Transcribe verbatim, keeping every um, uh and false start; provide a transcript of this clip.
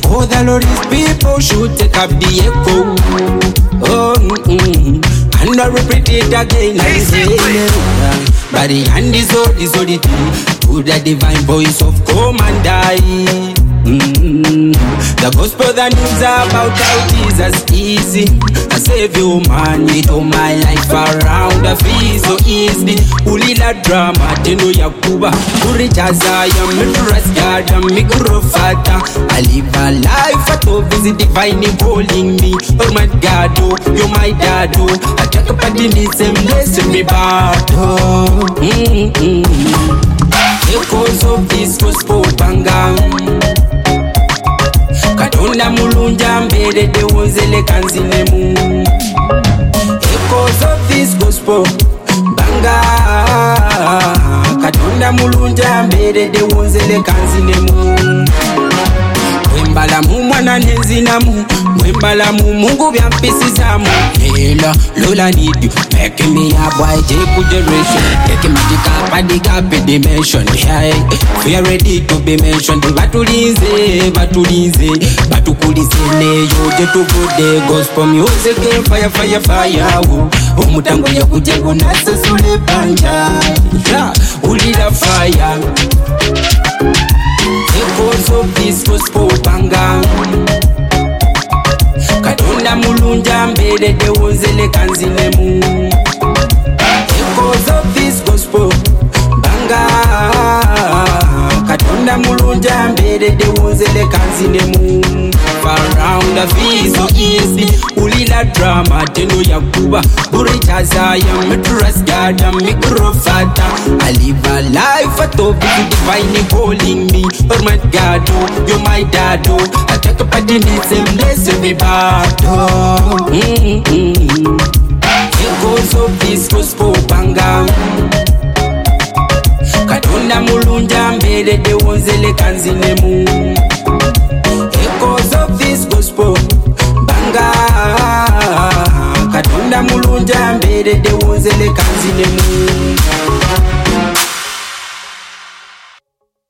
Oh, the Lord is people should take up the echo. Oh, mm-mm. And I repeat it again and again. But the hand is all, is all the thing. To the divine voice of command. Mm-hmm. The gospel that news about how Jesus easy. I save you man with all my life around. I feel so easy. Ulila drama teno yakuba. Urichaza ya mitrust yada mikrofata. I live a life at all visit divine calling me. Oh my God, oh, you're my dad. Oh, I take a part in the same lesson me battle. Mm-hmm. Because of this gospel banga. Katonda mulunja mbere de wonzele kanzinemu. Because of this gospel banga. Katonda mulunja mbere de wonzele kanzinemu. Mwembala mu mwana nenzinamu. Mwembala mu mungu byampisizamu. Hela lola need you. Make me a boy jeku generation. Take me the cap and the cap dimension. Yeah, we are ready to be mentioned. Batulinze, batulinze, batukulize neyo jetu good gospel music. Fire, fire, fire. Umutango ya kujengo nasa sule panja. Yeah, ulila fire. Because of this gospel banga. Katonda mulunja mbere de wonzele kanzinemu. Because of this gospel banga. Katonda mulunja mbere de wonzele kanzinemu. Around the fees so easy. Ulila drama teno yakuba. Urichaza ya mitrust yada mikrofata. I live a life at all with divine calling me. Oh my God, oh, you're my dad. Oh, I take a part in the same lesson me battle. Mm-hmm. Because of this gospel banga. Katonda mulunja mbere de wonzele kanzinemu. Because of this gospel banga. Katonda mulunja mbere de wonzele kanzinemu.